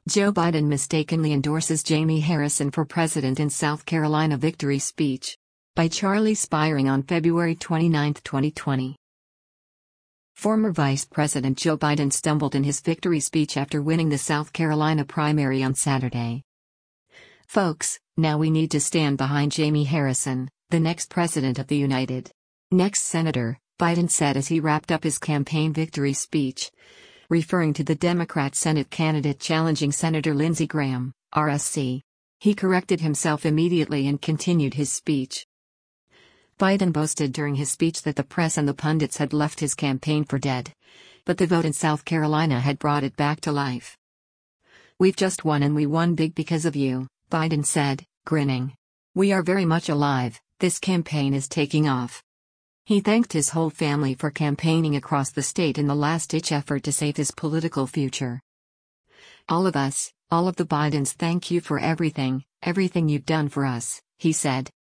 Joe Biden mistakenly endorses Jamie Harrison for president in South Carolina victory speech. By Charlie Spiring on February 29, 2020. Former Vice President Joe Biden stumbled in his victory speech after winning the South Carolina primary on Saturday. "Folks, now we need to stand behind Jamie Harrison, the next president of the United Next Senator," Biden said as he wrapped up his campaign victory speech, referring to the Democrat Senate candidate challenging Senator Lindsey Graham, RSC. He corrected himself immediately and continued his speech. Biden boasted during his speech that the press and the pundits had left his campaign for dead. But the vote in South Carolina had brought it back to life. "We've just won, and we won big because of you," Biden said, grinning. "We are very much alive, this campaign is taking off." He thanked his whole family for campaigning across the state in the last-ditch effort to save his political future. "All of us, all of the Bidens, thank you for everything you've done for us," he said.